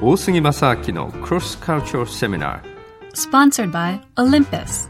大杉正明の Cross Cultural Seminar Sponsored by Olympus.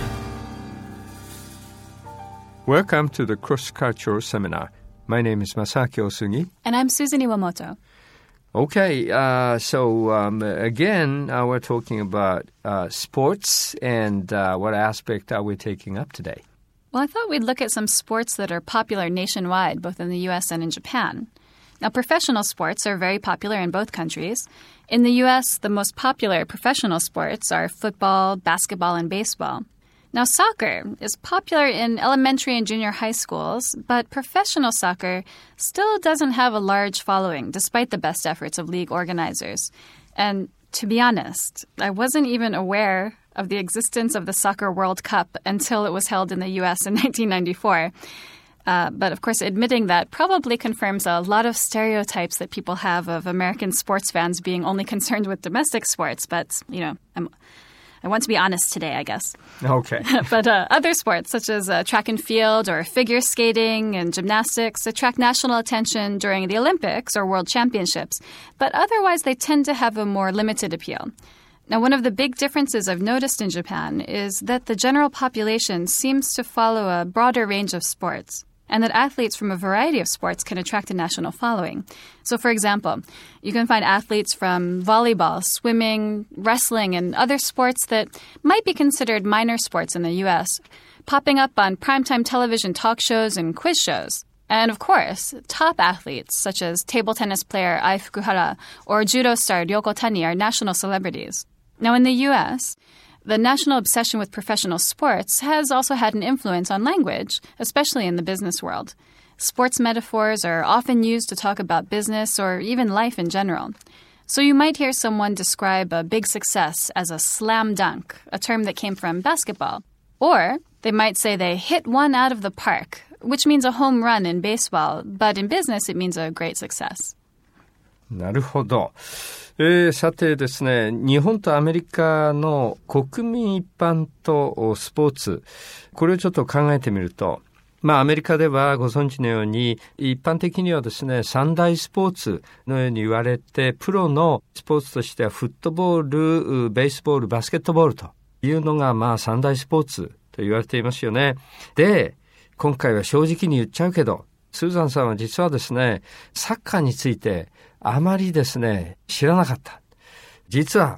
Welcome to the Cross Cultural Seminar. My name is Masaaki Osugi. And I'm Susan Iwamoto. Okay, so again, we're talking about sports and what aspect are we taking up today? Well, I thought we'd look at some sports that are popular nationwide, both in the U.S. and in Japan. Now, professional sports are very popular in both countries. In the U.S., the most popular professional sports are football, basketball, and baseball. Now, soccer is popular in elementary and junior high schools, but professional soccer still doesn't have a large following, despite the best efforts of league organizers. And to be honest, I wasn't even aware of the existence of the Soccer World Cup until it was held in the U.S. in 1994. But of course, admitting that probably confirms a lot of stereotypes that people have of American sports fans being only concerned with domestic sports. But, you know, I want to be honest today, I guess. Okay. But other sports, such as track and field or figure skating and gymnastics, attract national attention during the Olympics or World Championships. But otherwise, they tend to have a more limited appeal. Now, one of the big differences I've noticed in Japan is that the general population seems to follow a broader range of sports, and that athletes from a variety of sports can attract a national following. So, for example, you can find athletes from volleyball, swimming, wrestling, and other sports that might be considered minor sports in the U.S., popping up on primetime television talk shows and quiz shows. And, of course, top athletes such as table tennis player Ai Fukuhara or judo star Ryoko Tani are national celebrities. Now, in the U.S., the national obsession with professional sports has also had an influence on language, especially in the business world. Sports metaphors are often used to talk about business or even life in general. So you might hear someone describe a big success as a slam dunk, a term that came from basketball. Or they might say they hit one out of the park, which means a home run in baseball, but in business it means a great success. なるほど。さてですね、日本とアメリカの国民一般とスポーツ、これをちょっと考えてみると、アメリカではご存知のように一般的にはですね、三大スポーツのように言われて、プロのスポーツとしてはフットボール、ベースボール、バスケットボールというのが三大スポーツと言われていますよね。で、今回は正直に言っちゃうけど、スーザンさんは実はですね、サッカーについてあまりですね、知らなかった。実は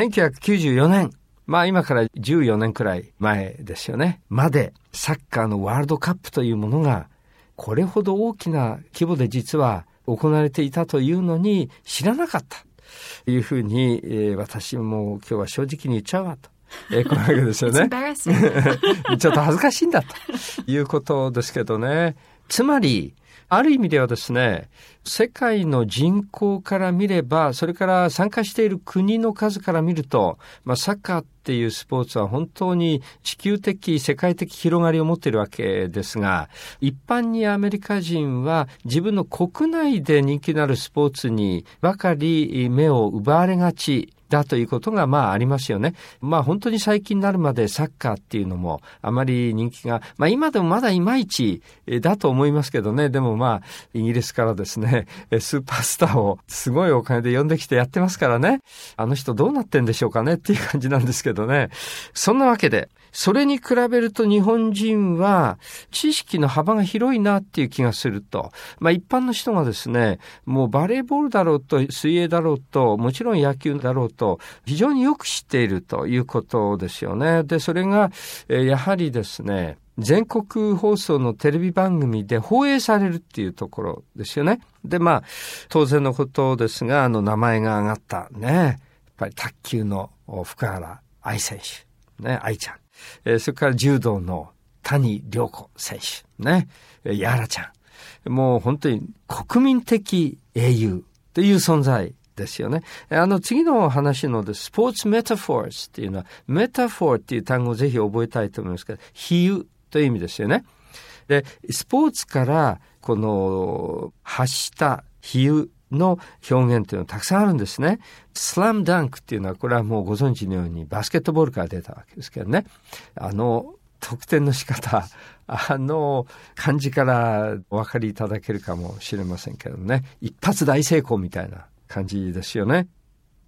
1994年、今から14年くらい前ですよね。までサッカーのワールドカップというものがこれほど大きな規模で実は行われていたというのに知らなかったというふうに、私も今日は正直に言っちゃうわと。こういうわけですよね。ちょっと恥ずかしいんだということですけどね。つまり、ある意味ではですね、世界の人口から見れば、それから参加している国の数から見ると、サッカーっていうスポーツは本当に地球的、世界的広がりを持っているわけですが、一般にアメリカ人は自分の国内で人気のあるスポーツにばかり目を奪われがちだということがありますよね。本当に最近になるまでサッカーっていうのもあまり人気が、今でもまだいまいちだと思いますけどね。でもイギリスからですね、スーパースターをすごいお金で呼んできてやってますからね。あの人どうなってんでしょうかねっていう感じなんですけどね。そんなわけで、それに比べると日本人は知識の幅が広いなっていう気がすると。一般の人がですね、もうバレーボールだろうと水泳だろうと、もちろん野球だろうと、非常によく知っているということですよね。で、それが、やはりですね、全国放送のテレビ番組で放映されるっていうところですよね。で、当然のことですが、名前が挙がったね、やっぱり卓球の福原愛選手、ね、愛ちゃん。それから柔道の谷亮子選手、ね、ヤーラちゃん。もう本当に国民的英雄という存在ですよね。次の話のスポーツメタフォーズっていうのは、メタフォーっていう単語をぜひ覚えたいと思いますけど、比喩という意味ですよね。で、スポーツからこの発した比喩の表現というのはたくさんあるんですね。スラムダンクっていうのは、これはもうご存知のようにバスケットボールから出たわけですけどね。得点の仕方、漢字からお分かりいただけるかもしれませんけどね。一発大成功みたいな感じですよね。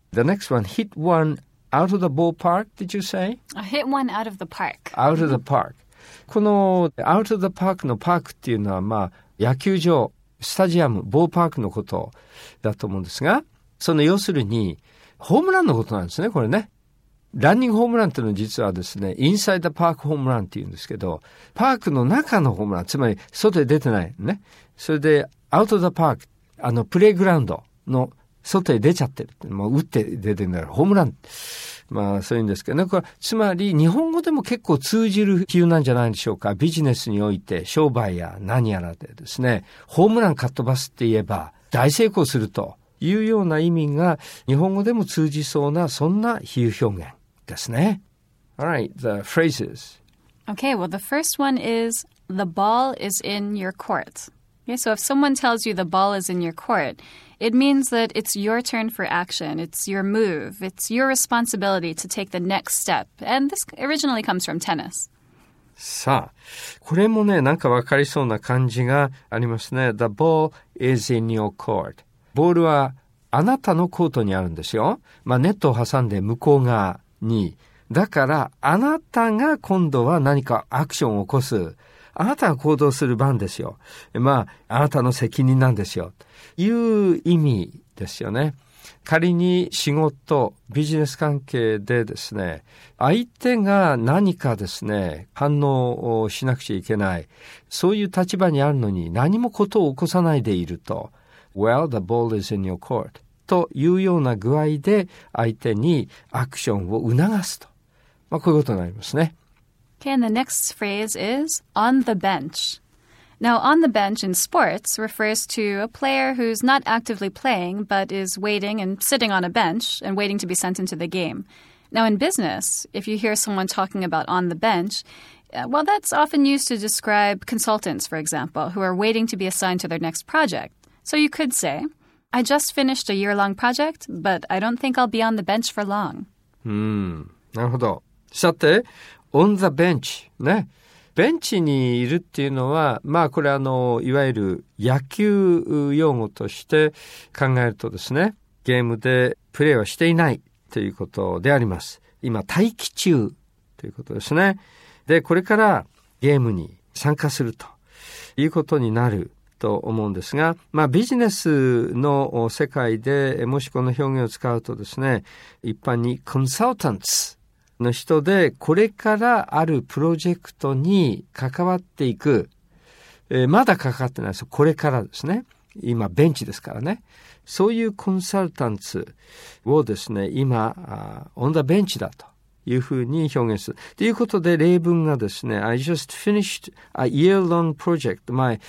The next one, hit one out of the ballpark, did you say? I hit one out of the park. Out of the park. この out of the park のパークっていうのは、野球場、スタジアム、ボールパークのことだと思うんですが、その要するに、ホームランのことなんですね、これね。ランニングホームランっていうのは実はですね、インサイドパークホームランっていうんですけど、パークの中のホームラン、つまり外へ出てないね。それで、アウトザパーク、プレイグラウンドの外へ出ちゃってる。もう打って出てるんだから、ホームラン。そういうんですけどね。これ、つまり日本語でも結構通じる比喩なんじゃないでしょうか。ビジネスにおいて、商売や何やらでですね、ホームランかっ飛ばすって言えば、大成功するというような意味が、日本語でも通じそうな、そんな比喩表現ですね。Alright, the phrases. Okay, well, the first one is, the ball is in your court. Okay, so if someone tells you the ball is in your court, it means that it's your turn for action. It's your move. It's your responsibility to take the next step. And this originally comes from tennis. さあ、これもね、なんかわかりそうな感じがありますね。The ball is in your court. ボールはあなたのコートにあるんですよ。ネットを挟んで向こう側に。だから、あなたが今度は何かアクションを起こす。あなたが行動する番ですよ。あなたの責任なんですよ。いう意味ですよね。仮に仕事、ビジネス関係でですね、相手が何かですね、反応をしなくちゃいけない。そういう立場にあるのに何もことを起こさないでいると、Well, the ball is in your court. というような具合で相手にアクションを促すと。こういうことになりますね。 Okay, and the next phrase is on the bench. Now, on the bench in sports refers to a player who's not actively playing but is waiting and sitting on a bench and waiting to be sent into the game. Now, in business, if you hear someone talking about on the bench, well, that's often used to describe consultants, for example, who are waiting to be assigned to their next project. So you could say, I just finished a year-long project, but I don't think I'll be on the bench for long. なるほど。さて、on the bench ね。ベンチにいるっていうのは、これいわゆる野球用語として考えるとですね、ゲームでプレーはしていないということであります。今、待機中ということですね。で、これからゲームに参加するということになると思うんですが、ビジネスの世界でもしこの表現を使うとですね、一般にコンサルタントの人でこれからあるプロジェクトに関わっていく、まだ関わってないですよ。これからですね。今ベンチですからね。そういうコンサルタントをですね、今、on the bench だというふうに表現する。ということで例文がですね、I just finished a year-long project.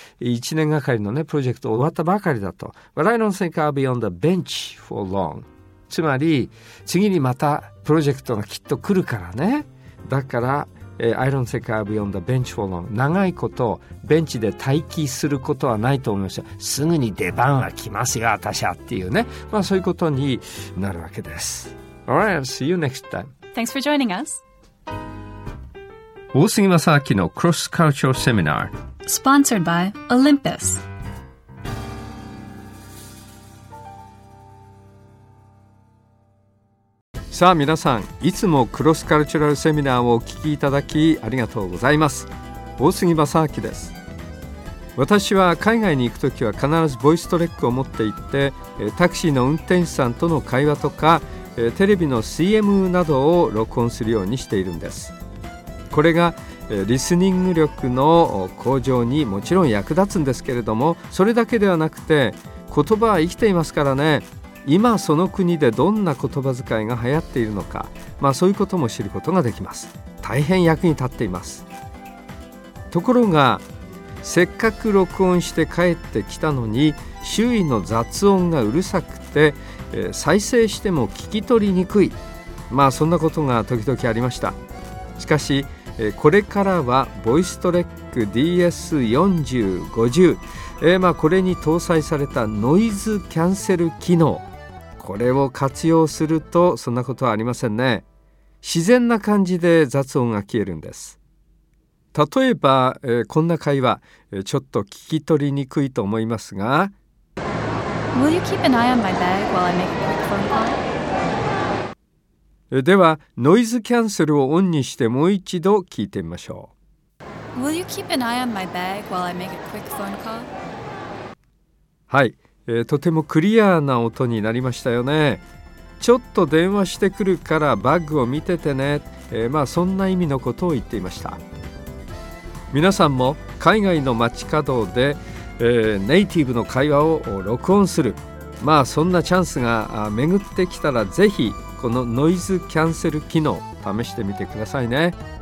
1年がかりのね、プロジェクト終わったばかりだと。But I don't think I'll be on the bench for long. つまり、次にまたプロジェクトがきっと来るからね。だから、I don't think I'll be on the bench for long. 長いことベンチで待機することはないと思いますよ。すぐに出番は来ますよ、私はっていうね。そういうことになるわけです。Alright, I'll see you next time. Thanks for joining us. 大杉正明の Cross Cultural Seminar. Sponsored by Olympus. さあ皆さん、いつもクロスカルチュラルセミナーをお聞きいただきありがとうございます。大杉正明です。私は海外に行くときは必ずボイストレックを持って行ってタクシーの運転手さんとの会話とかテレビの CM などを録音するようにしているんです。これがリスニング力の向上にもちろん役立つんですけれども、それだけではなくて言葉は生きていますからね。今その国でどんな言葉遣いが流行っているのか、そういうことも知ることができます。大変役に立っています。ところがせっかく録音して帰ってきたのに周囲の雑音がうるさくて再生しても聞き取りにくい、そんなことが時々ありました。しかしこれからはボイストレック DS4050、これに搭載されたノイズキャンセル機能、これを活用するとそんなことはありませんね。自然な感じで雑音が消えるんです。例えば、こんな会話、ちょっと聞き取りにくいと思いますが、 Will you keep an eye on my bag while I make a quick phone call? ではノイズキャンセルをオンにしてもう一度聞いてみましょう。Will you keep an eye on my bag while I make a quick phone call? はい、とてもクリアな音になりましたよね。ちょっと電話してくるからバッグを見ててね、そんな意味のことを言っていました。皆さんも海外の街角で、ネイティブの会話を録音する、そんなチャンスが巡ってきたらぜひこのノイズキャンセル機能試してみてくださいね。